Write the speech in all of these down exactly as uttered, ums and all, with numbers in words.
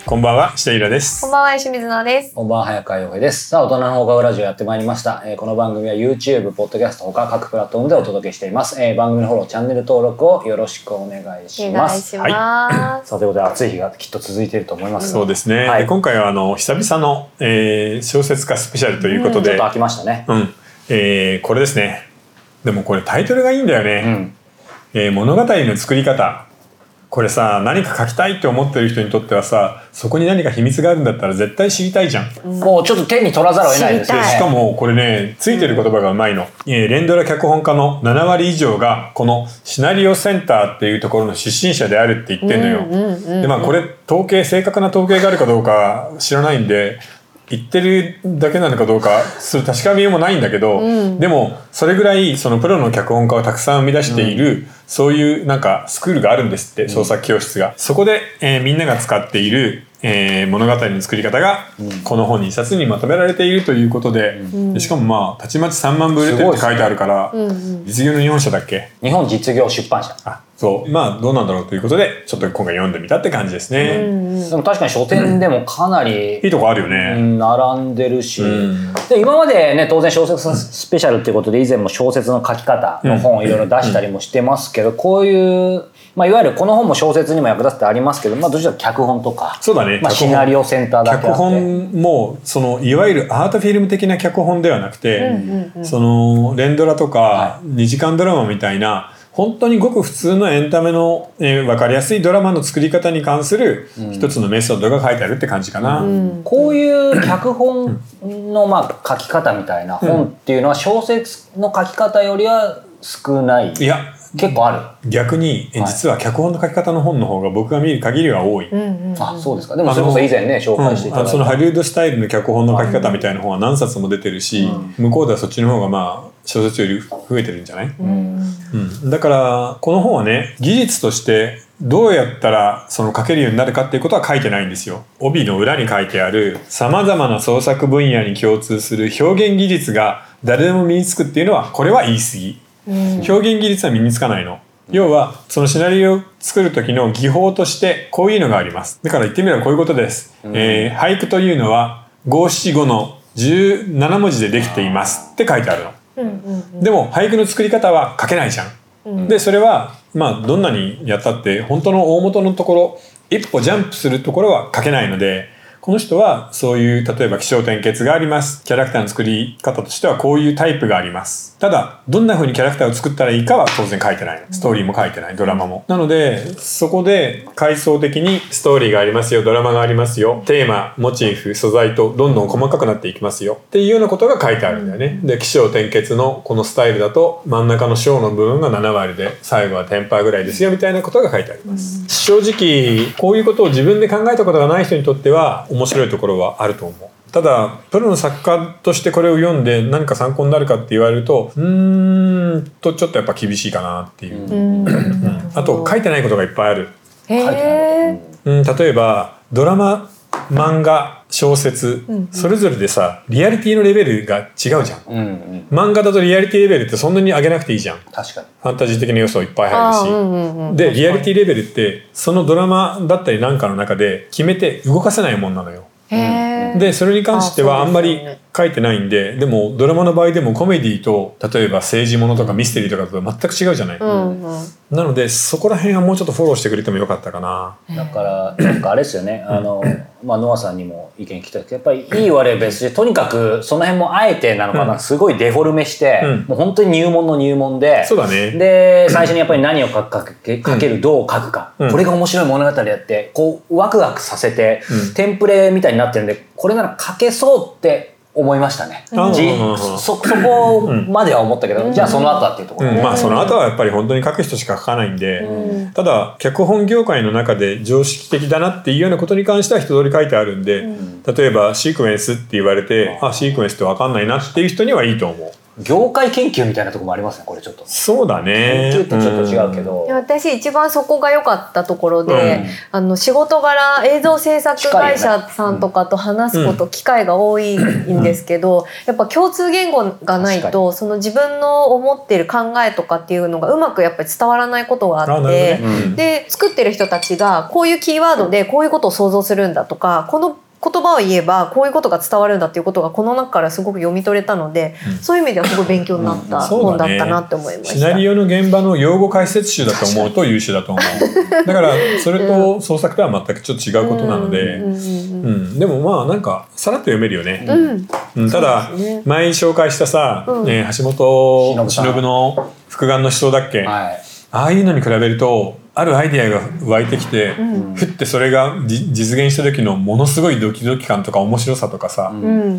こんばんは、下平です。 こんばんは、石水野です。 こんばんは、早川洋平です。さあ、大人の放課後ラジオやってまいりました。えー、この番組は YouTube、ポッドキャスト他各プラットフォームでお届けしています。えー、番組のフォロー、チャンネル登録をよろしくお願いします。 お願いします。 はい、さあ、ということで暑い日がきっと続いていると思います。 そうですね。 はい、 で今回はあの久々の、えー、小説家スペシャルということで、 うん、ちょっと飽きましたね。 うん、えー、これですね。でもこれタイトルがいいんだよね。 うんえー、物語の作り方。これさ、何か書きたいって思ってる人にとってはさ、そこに何か秘密があるんだったら絶対知りたいじゃん。 うん、もうちょっと手に取らざるを得ないですよね。 しかもこれね、ついてる言葉がうまいの、うんえー、連ドラ脚本家のななわり以上がこのシナリオセンターっていうところの出身者であるって言ってんのよ、うんうんうんうん、でまあこれ統計正確な統計があるかどうか知らないんで言ってるだけなのかどうかそれ確かめようもないんだけど、うん、でもそれぐらいそのプロの脚本家をたくさん生み出している、うん、そういうなんかスクールがあるんですって、創作教室が。そこで、えー、みんなが使っている、えー、物語の作り方が、うん、この本に一冊にまとめられているということで、うん、でしかもまあたちまちさんまんぶ売れてるって書いてあるから、うんうん、実業の日本社だっけ？ 日本実業出版社。 あ、そうまあどうなんだろうということでちょっと今回読んでみたって感じですね。 うんうん、でも確かに書店でもかなり、 うん、いいとこあるよね。 うん、並んでるし、うん、で今までね当然小説スペシャルっていうことで以前も小説の書き方の本をいろいろ出したりもしてますけど、うん、こういうまあ、いわゆるこの本も小説にも役立つってありますけど、まあ、どちらか脚本とかそうだね、 まあ、シナリオセンターだけあって脚本もそのいわゆるアートフィルム的な脚本ではなくて、うんうんうん、その連ドラとかにじかんドラマみたいな、はい、本当にごく普通のエンタメの、えー、分かりやすいドラマの作り方に関する一つのメソッドが書いてあるって感じかな、うん、 こういう脚本のまあ書き方みたいな本っていうのは小説の書き方よりは少ない、 いや結構ある。 逆に実は脚本の書き方の本の方が僕が見る限りは多い、 うんうん、あ、そうですか。でもそれこそ以前ね紹介していただいた、 うん、そのハリウッドスタイルの脚本の書き方みたいな本は何冊も出てるし、うん、向こうではそっちの方がまあ小説より増えてるんじゃない、うんうん、だからこの本はね技術としてどうやったらその書けるようになるかっていうことは書いてないんですよ。帯の裏に書いてある様々な創作分野に共通する表現技術が誰でも身につくっていうのはこれは言い過ぎ、うん、表現技術は身につかないの。要はそのシナリオを作る時の技法としてこういうのがあります。だから言ってみればこういうことです、うんえー、俳句というのは五七五のじゅうななもじでできていますって書いてあるの、うんうんうん、でも俳句の作り方は書けないじゃん、うん、でそれはまあどんなにやったって本当の大元のところ一歩ジャンプするところは書けないので、この人はそういう例えば起承転結があります。キャラクターの作り方としてはこういうタイプがあります。ただどんな風にキャラクターを作ったらいいかは当然書いてない。ストーリーも書いてない、ドラマも。なのでそこで階層的にストーリーがありますよ、ドラマがありますよ、テーマ、モチーフ、素材とどんどん細かくなっていきますよっていうようなことが書いてあるんだよね。で起承転結のこのスタイルだと真ん中の小の部分がななわりで最後はテンパーぐらいですよみたいなことが書いてあります。正直こういうことを自分で考えたことがない人にとっては面白いところはあると思う。ただプロの作家としてこれを読んで何か参考になるかって言われるとうーんとちょっとやっぱ厳しいかなっていう、うんうん、あと書いてないことがいっぱいある。 へー、うん、例えばドラマ、漫画、小説、うんうん、それぞれでさリアリティのレベルが違うじゃん、うんうん、漫画だとリアリティレベルってそんなに上げなくていいじゃん。 確かにファンタジー的な要素いっぱい入るし、うんうんうん、でリアリティレベルってそのドラマだったりなんかの中で決めて動かせないもんなのよ。 へでそれに関してはあんまり書いてないんで、でもドラマの場合でもコメディと例えば政治ものとかミステリーとかと全く違うじゃない、うんうん、なのでそこら辺はもうちょっとフォローしてくれてもよかったかな。 だからなんかあれですよね、あの、まあ、ノアさんにも意見聞きたいけどやっぱりいい悪い別でとにかくその辺もあえてなのかな、うん、すごいデフォルメして、うん、もう本当に入門の入門で、 そうだね、 で最初にやっぱり何を書くかけ、書ける、どう書くか、うん、これが面白い物語やってこうワクワクさせて、うん、テンプレみたいになってるんでこれなら書けそうって思いましたね、うん、じそ, そこまでは思ったけど、うん、じゃあその後はっていうところ、 うん、まあその後はやっぱり本当に書く人しか書かないんで、うん、ただ脚本業界の中で常識的だなっていうようなことに関しては一通り書いてあるんで、うん、例えばシークエンスって言われて、あシークエンスって分かんないなっていう人にはいいと思う。 業界研究みたいなところもありますねこれちょっと。 そうだね。 研究ってちょっと違うけど、 いや私一番そこが良かったところで、 うん、 あの仕事柄映像制作会社さんとかと話すこと、うん、機会が多いんですけど、うん、やっぱ共通言語がないとその自分の思っている考えとかっていうのがうまくやっぱり伝わらないことがあって、うん、で作ってる人たちがこういうキーワードでこういうことを想像するんだとか、この言葉を言えばこういうことが伝わるんだっていうことがこの中からすごく読み取れたので、うん、そういう意味ではすごい勉強になった本だったなって思いました。 シナリオの現場の用語解説集だと思うと優秀だと思う。だからそれと創作とは全くちょっと違うことなので、でもまあなんかさらっと読めるよね。うんうん、ただ、ね、前紹介したさ、うんね、橋本忍の複眼の思想だっけ、はい、ああいうのに比べるとあるアイデアが湧いてきて、うん、ふってそれが実現した時のものすごいドキドキ感とか面白さとかさ、うん、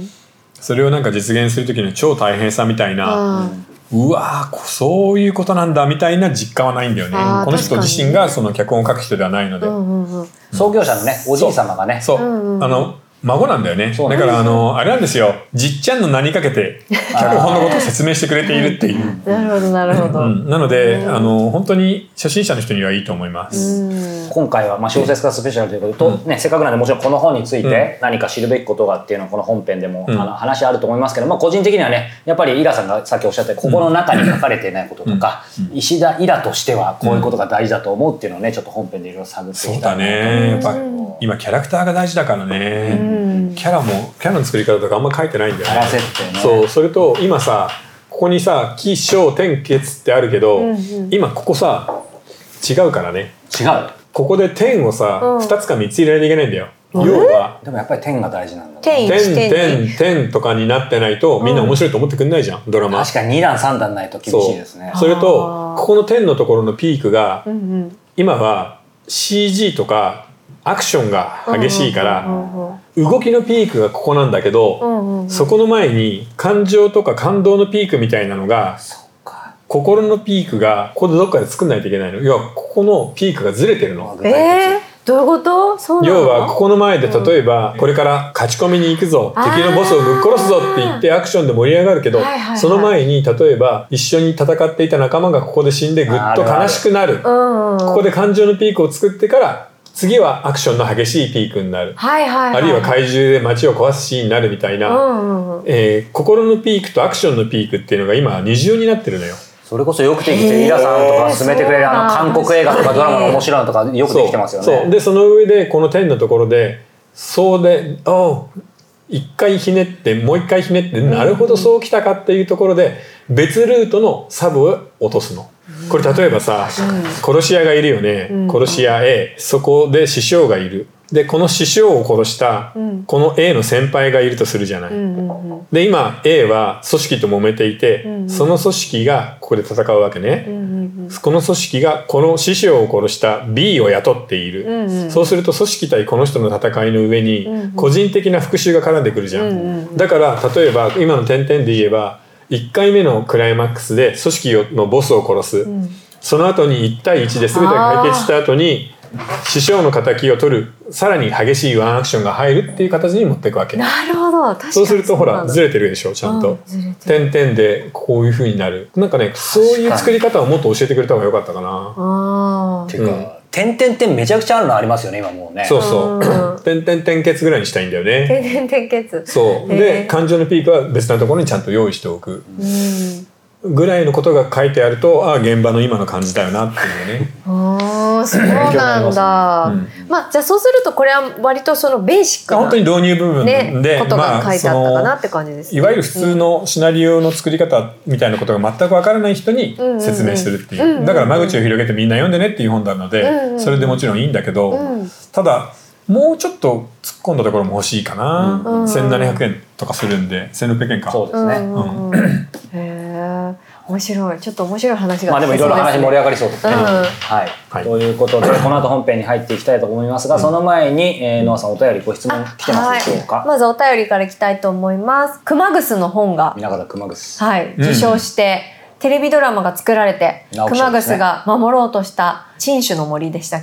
それをなんか実現する時の超大変さみたいな、うん、うわーそういうことなんだみたいな実感はないんだよね。この人自身がその脚本を書く人ではないので、うんうんうん、 創業者のねおじい様がねそう、そう、うんうん、あの孫なんだよね。だからあのあれなんですよ、じっちゃんの名にかけて脚本のことを説明してくれているっていうなるほどなるほど、うん、 なのであの本当に初心者の人にはいいと思います。 うん、今回はまあ小説家スペシャルということと、うんね、せっかくなんでもちろんこの本について何か知るべきことがっていうのはこの本編でも、うん、あの話あると思いますけど、まあ、個人的にはねやっぱりイラさんがさっきおっしゃったここの中に書かれていないこととか、うん、石田イラとしてはこういうことが大事だと思うっていうのをねちょっと本編でいろいろ探っていきたいなと思います。 そうだね、やっぱ今キャラクターが大事だからね、うん、キャラもキャラの作り方とかあんま書いてないんだよね。 設定ね。 そう、それと今さここにさ起承転結ってあるけど、うんうん、今ここさ違うからね。 違う。 ここで点をさ、うん、ふたつかみっつ入れないといけないんだよ。要はでもやっぱり点が大事なんだ。 点点点点とかになってないとみんな面白いと思ってくんないじゃん、うん、ドラマ。 確かににだんさんだんないと厳しいですね。 そ, それとここの点のところのピークが、うんうん、今は シージー とかアクションが激しいから、動きのピークがここなんだけど、そこの前に感情とか感動のピークみたいなのが、心のピークがここでどっかで作んないといけないの。要はここのピークがずれてるの。 えー、どういうこと？そうなの？ 要はここの前で例えばこれから勝ち込みに行くぞ、敵のボスをぶっ殺すぞって言ってアクションで盛り上がるけど、その前に例えば一緒に戦っていた仲間がここで死んでぐっと悲しくなる。ここで感情のピークを作ってから次はアクションの激しいピークになる、はいはいはい、あるいは怪獣で街を壊すシーンになるみたいな、うんうんえー、心のピークとアクションのピークっていうのが今二重になってるのよ。 それこそよくできてイラさんとか勧めてくれるあの韓国映画とかドラマの面白いのとかよくできてますよね。 そうそうでその上でこの点のところでそうでお一回ひねってもう一回ひねって、なるほどそうきたかっていうところで別ルートのサブを落とすの。これ例えばさ、殺し屋がいるよね、殺し屋 A、 そこで師匠がいる。でこの師匠を殺したこの A の先輩がいるとするじゃない。で今 A は組織と揉めていて、その組織がここで戦うわけね。この組織がこの師匠を殺した B を雇っている。そうすると組織対この人の戦いの上に個人的な復讐が絡んでくるじゃん。だから例えば今の点々で言えばいっかいめのクライマックスで組織のボスを殺す、うん、その後にいち対いちで全てが解決した後に師匠の敵を取るさらに激しいワンアクションが入るっていう形に持っていくわけ。 なるほど、確かにそうするとほらずれてるでしょちゃんと、点々でこういう風になる。なんかねそういう作り方をもっと教えてくれた方が良かったかな。 あっていうか、うん点々点めちゃくちゃあるのありますよね今もうね。 そうそう点々点結ぐらいにしたいんだよね。 点々点結そうで感情のピークは別なところにちゃんと用意しておくぐらいのことが書いてあると、ああ現場の今の感じだよなっていうね。 ああそうなんだ、うん、まあじゃあそうするとこれは割とそのベーシックな本当に導入部分で、 ね、ことが書いてあったかなって感じですね。 いわゆる普通のシナリオの作り方みたいなことが全くわからない人に説明するっていう、うんうんうん、だから間口を広げてみんな読んでねっていう本なので、うんうん、それでもちろんいいんだけど、うん、ただもうちょっと突っ込んだところも欲しいかな、うん、せんななひゃくえんとかするんでせんろっぴゃくえんか。 そうですね、 うんうん、へえ面白い。ちょっと面白い話が、 まあでもいろいろ話盛り上がりそうですね、うんはいはい、ということでこの後本編に入っていきたいと思いますが、うん、その前に、えー、ノアさんお便りご質問来てますでしょうか。 はい、まずお便りからいきたいと思います。熊楠の本が南方熊楠、 はい、受賞して、うん、テレビドラマが作られて、ね、熊楠が守ろうとした珍種の森でしたっけ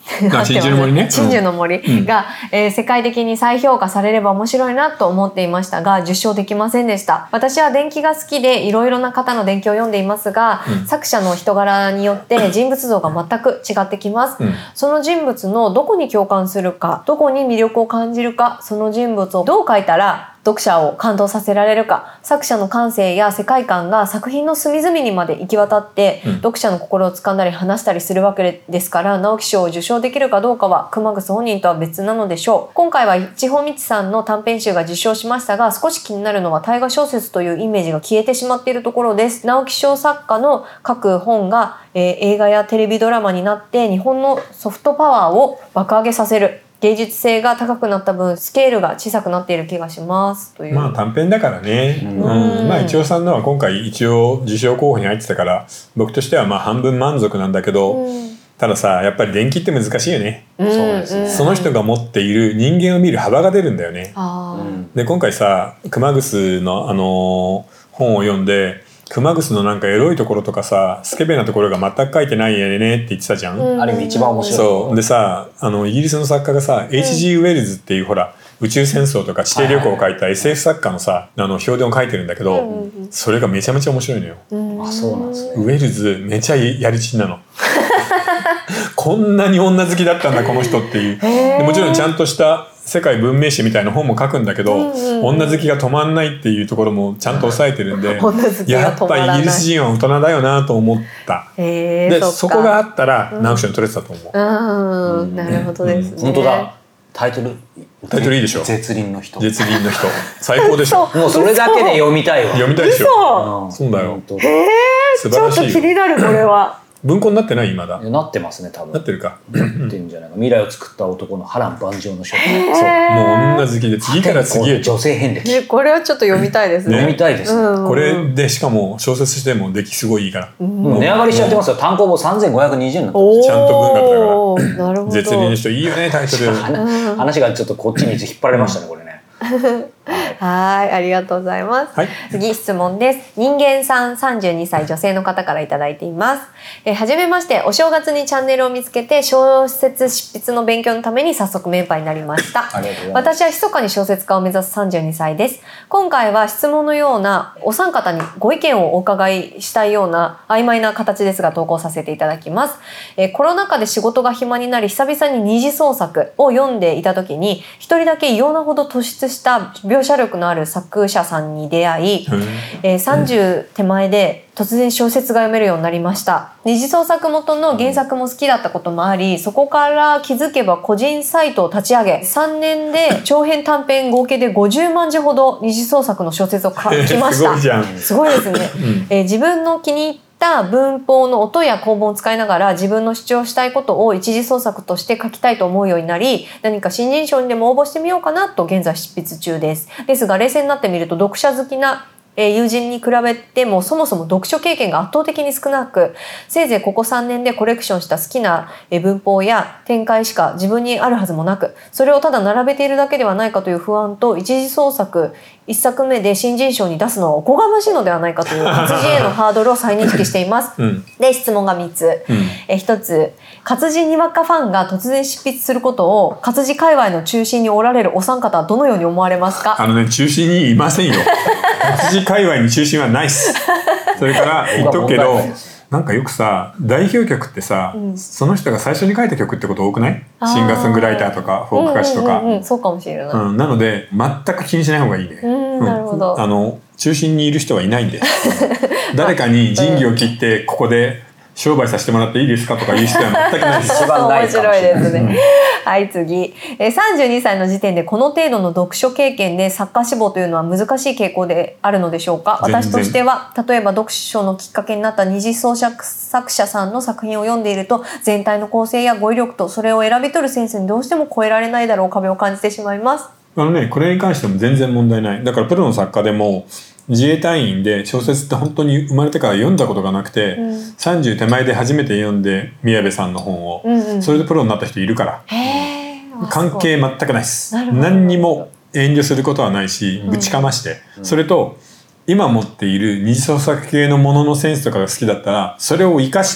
あ真珠の森ね。 真珠の森が、うんえー、世界的に再評価されれば面白いなと思っていましたが受賞できませんでした。私は伝記が好きでいろいろな方の伝記を読んでいますが、うん、作者の人柄によって人物像が全く違ってきます、うん、その人物のどこに共感するか、どこに魅力を感じるか、その人物をどう書いたら読者を感動させられるか、作者の感性や世界観が作品の隅々にまで行き渡って、うん、読者の心を掴んだり話したりするわけですから、直木賞を受賞できるかどうかは熊楠本人とは別なのでしょう。今回は千穂道さんの短編集が受賞しましたが、少し気になるのは大河小説というイメージが消えてしまっているところです。直木賞作家の書く本が、えー、映画やテレビドラマになって日本のソフトパワーを爆上げさせる。芸術性が高くなった分スケールが小さくなっている気がしますという。 まあ短編だからね、うんうん、まあ一応さんのは今回一応受賞候補に入ってたから僕としてはまあ半分満足なんだけど、うん、たださやっぱり伝記って難しいよね、うん、そうですね。その人が持っている人間を見る幅が出るんだよね、うん、で今回さ熊楠の、あのー、本を読んで熊楠のなんかエロいところとかさスケベなところが全く書いてないよねって言ってたじゃん、 うん、あれ一番面白い。 そうでさあのイギリスの作家がさ、うん、エイチジー ウェルズっていうほら宇宙戦争とか地底旅行を書いた エスエフ 作家のさあの評伝を書いてるんだけど、うん、それがめちゃめちゃ面白いのよ、 うん、あそうなんですね。 ウェルズめちゃやりちんなのこんなに女好きだったんだこの人っていうでもちろんちゃんとした世界文明史みたいな本も書くんだけど、うんうんうん、女好きが止まんないっていうところもちゃんと抑えてるんでやっぱイギリス人は大人だよなと思った。で そ, そこがあったら直木賞に取れてたと思う、 うんうん、なるほどですね、うん、 本当だ。タイトルタイトルいいでしょ。 絶倫の人絶倫の人最高でしょもうそれだけで読みたいわ。 読みたいでしょ、うん、そうだよ。 へえ素晴らしいよ。ちょっと気になるこれは文庫になってない今だ。 なってますね多分。 なってるか。 なってるんじゃないか。未来を作った男の波乱万丈の書。そうもう女好きで次から次へ女性遍歴、 ね、これはちょっと読みたいですね。 読みたいですね、 うん、 これでしかも小説しても出来すごいいいから、 うん、もう値上がりしちゃってますよ。単行本さんぜんごひゃくにじゅうえんになってます。 ちゃんと文学だから。 なるほど。 絶倫の人いいよねタイトル話がちょっとこっちに引っ張られましたねこれねはい、ありがとうございます、はい、次質問です。人間さんさんじゅうにさい女性の方からいただいています。えー、はじめまして。お正月にチャンネルを見つけて小説執筆の勉強のために早速メンバーになりました。私は密かに小説家を目指すさんじゅうにさいです。今回は質問のようなお三方にご意見をお伺いしたいような曖昧な形ですが投稿させていただきます。えー、コロナ禍で仕事が暇になり久々に二次創作を読んでいた時に一人だけ異様なほど突出した描写力のある作者さんに出会い、えー、さんじゅう手前で突然小説が読めるようになりました。二次創作元の原作も好きだったこともあり、そこから気づけば個人サイトを立ち上げさんねんで長編短編合計でごじゅうまんじほど二次創作の小説を書きました。すごいじゃん。すごいですね、うんえー、自分の気に入った文法の音や構文を使いながら自分の主張したいことを一次創作として書きたいと思うようになり、何か新人賞にでも応募してみようかなと現在執筆中です。ですが冷静になってみると読者好きな友人に比べてもそもそも読書経験が圧倒的に少なく、せいぜいここさんねんでコレクションした好きな文法や展開しか自分にあるはずもなく、それをただ並べているだけではないかという不安と、一次創作いっさくめで新人賞に出すのはおこがましいのではないかという活字へのハードルを再認識しています、うん、で質問がみっつ、うん、えひとつ、活字にわかファンが突然執筆することを活字界隈の中心におられるお三方はどのように思われますか？ あのね、中心にいませんよ活字界隈に中心はないっすそれから言っとくけどなんかよくさ代表曲ってさ、うん、その人が最初に書いた曲ってこと多くない？シンガーソングライターとかフォーク歌手とか、 うんうんうん、そうかもしれない、 うん、なので全く気にしない方がいいね。 うん、なるほど。 あの中心にいる人はいないんで誰かに仁義を切ってここで商売させてもらっていいですかとか言う人は全くないです一番ないかもしれない。面白いですねはい次、えさんじゅうにさいの時点でこの程度の読書経験で作家志望というのは難しい傾向であるのでしょうか？私としては例えば読書のきっかけになった二次創作作者さんの作品を読んでいると全体の構成や語彙力とそれを選び取るセンスにどうしても超えられないだろう壁を感じてしまいます。 あのね、これに関しても全然問題ない。だからプロの作家でも自衛隊員で小説って本当に生まれてから読んだことがなくて、うん、さんじゅう手前で初めて読んで宮部さんの本を、うんうん、それでプロになった人いるから関係全くないです。何にも遠慮することはないしぶちかまして、うん、それと今持っている二次創作系のもののセンスとかが好きだったらそれを生かして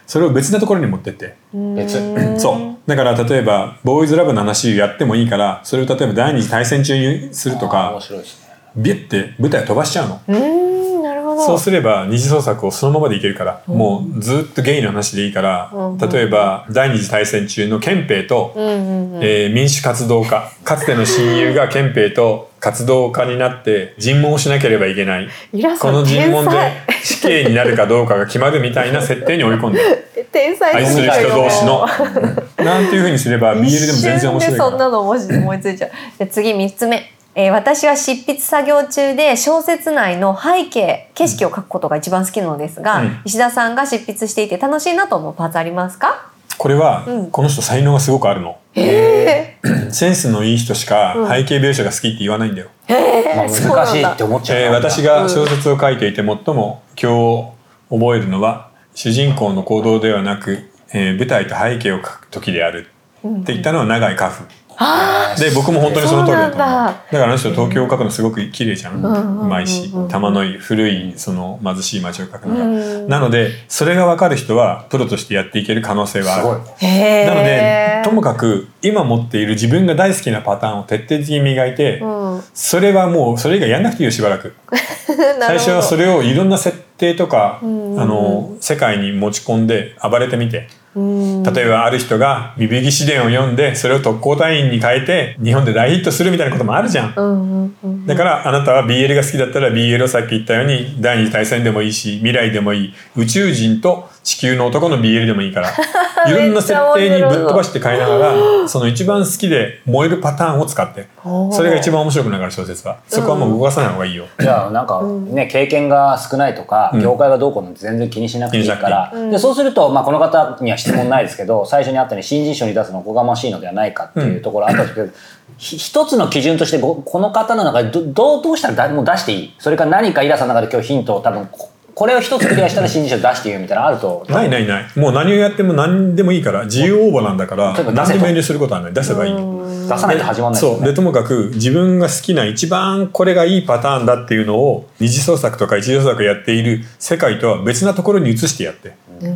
それを別なところに持ってって。 別。 そうだから例えばボーイズラブの話をやってもいいから、それを例えば第二次大戦中にするとか、 面白いですね。 ビュッて舞台を飛ばしちゃうの。 うーん、なるほど。 そうすれば二次創作をそのままでいけるから、うん、もうずっとゲイの話でいいから、うん、例えば第二次大戦中の憲兵と、うんうんうん、えー、民主活動家、かつての親友が憲兵と活動家になって尋問をしなければいけない。この尋問で死刑になるかどうかが決まるみたいな設定に追い込んで天才愛する人同士のなんていう風にすれば ビーエル でも全然面白いから。 そんなの思いついちゃう。で次みっつめ、えー、私は執筆作業中で小説内の背景景色を描くことが一番好きなのですが、うん、石田さんが執筆していて楽しいなと思うパーツありますか？ これは、うん、この人才能がすごくあるの。 へーセンスのいい人しか背景描写が好きって言わないんだよ。 まあ、難しいって思っちゃう、 えー、私が小説を書いていて最も今日覚えるのは、主人公の行動ではなく、えー、舞台と背景を描く時であるって言ったのは永井荷風。で僕も本当にその通りだと思う。だからあの人東京を描くのすごく綺麗じゃん、うまいし、玉のいい古いその貧しい街を描くのが、なのでそれが分かる人はプロとしてやっていける可能性はある。なのでともかく今持っている自分が大好きなパターンを徹底的に磨いて、うん、それはもうそれ以外やんなくていいよしばらく最初はそれをいろんな設定とか、あの世界に持ち込んで暴れてみて、例えばある人がビビギシ伝を読んでそれを特攻隊員に変えて日本で大ヒットするみたいなこともあるじゃん、うんうんうん、だからあなたは ビーエル が好きだったら ビーエル をさっき言ったように第二次大戦でもいいし未来でもいい、宇宙人と地球の男の ビーエル でもいいからいろんな設定にぶっ飛ばして変えながらその一番好きで燃えるパターンを使って、それが一番面白くなるから小説はそこはもう動かさない方がいいよ。 じゃあなんかね、経験が少ないとか、うん、業界がどうこうなんて全然気にしなくていいから、うん、でそうすると、まあ、この方には質問ないですけど最初にあったように新人賞に出すのおこがましいのではないかっていうところあったんですけど、うん、一つの基準としてこの方の中で ど, ど, うどうしたらもう出していい、それから何かイラさんの中で今日ヒントを多分これを一つクリアしたら新人賞出していいよみたいなのあると。ないないない、もう何をやっても何でもいいから自由応募なんだから何でも遠慮することはない、出せばいい。 出さないと始まらないですよね。 そうでともかく自分が好きな一番これがいいパターンだっていうのを二次創作とか一次創作やっている世界とは別なところに移してやって、うん、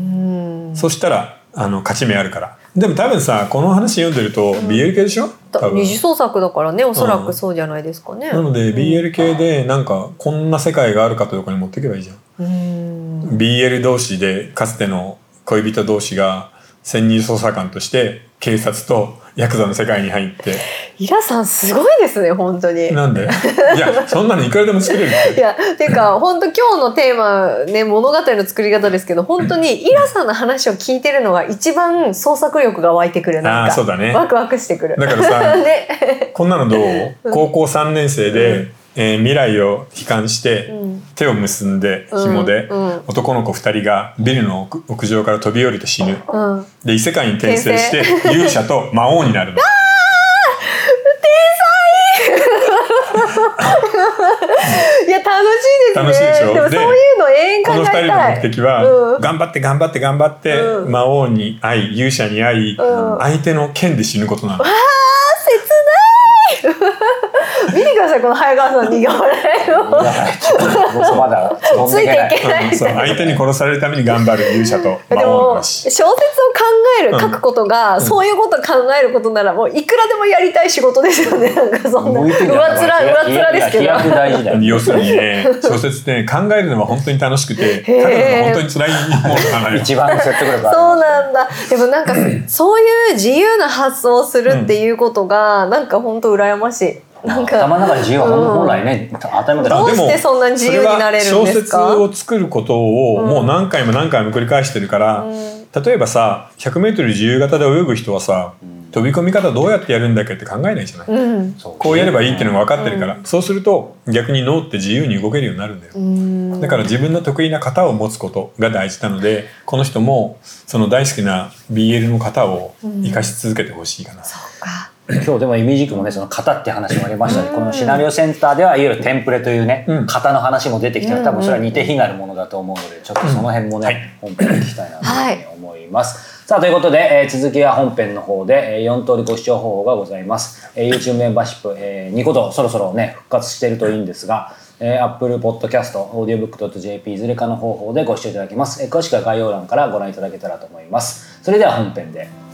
そしたらあの勝ち目あるから。でも多分さこの話読んでると ビーエル 系でしょ、多分二次創作だからね、おそらくそうじゃないですかね、 うん、なので ビーエル 系でなんかこんな世界があるかというところに持っていけばいいじゃん。うん ビーエル 同士でかつての恋人同士が潜入捜査官として警察とヤクザの世界に入って。 イラさんすごいですね本当に。 なんでいやそんなのいくらでも作れるって。 いやていうか本当今日のテーマね物語の作り方ですけど本当にイラさんの話を聞いてるのが一番創作力が湧いてくる。なんかあそうだね、 ワクワクしてくる。 だからさ、ね、こんなのどう高校さんねん生で、うんえー、未来を悲観して、うん、手を結んで紐で、うんうん、男の子ふたりがビルの屋上から飛び降りて死ぬ、うん、で異世界に転生して勇者と魔王になるの。 いや楽しいですね。 楽しいでしょ。 でもそういうの永遠考えたい。このふたりの目的は、うん、頑張って頑張って頑張って、うん、魔王に会い勇者に会い、うん、相手の剣で死ぬことなの。 わー切ない見てくださいこの早川さん苦笑いをまだついていけない、 うん、そう相手に殺されるために頑張る勇者と魔王の話。 小説を考える、書くことが、うん、そういうことを考えることならもういくらでもやりたい仕事ですよね。なんかそんな上っ面上っ面ですけど要するにね小説って考えるのは本当に楽しくて書くのが本当に辛いものなのよ。 一番説得力ある。 そうなんだ。でもなんかそういう自由な発想をするっていうことが、うん、なんか本当羨ましい。なんか頭の中で自由は本来ね、うん、当たり前だ。 どうしてそんな自由になれるんですか。 小説を作ることをもう何回も何回も繰り返してるから、うん、例えばさ ひゃくメートル 自由形で泳ぐ人はさ、うん、飛び込み方どうやってやるんだっけって考えないじゃない、うん、こうやればいいっていうのが分かってるから、うん、そうすると逆に脳って自由に動けるようになるんだよ、うん、だから自分の得意な型を持つことが大事なのでこの人もその大好きな ビーエル の型を生かし続けてほしいかな、うん、 そうか。 今日でもイメージもねその型って話もありましたね。このシナリオセンターではいわゆるテンプレというね、うん、型の話も出てきて多分それは似て非なるものだと思うのでちょっとその辺もね、うん、本編で聞きたいなというふうに思います、はい、さあということで、えー、続きは本編の方で、えー、よん通りご視聴方法がございます、えー、YouTube メンバーシップ、えー、ニコ動そろそろね復活しているといいんですがえー、Apple Podcast、Audiobook.jp いずれかの方法でご視聴いただけます。えー、詳しくは概要欄からご覧いただけたらと思います。それでは本編で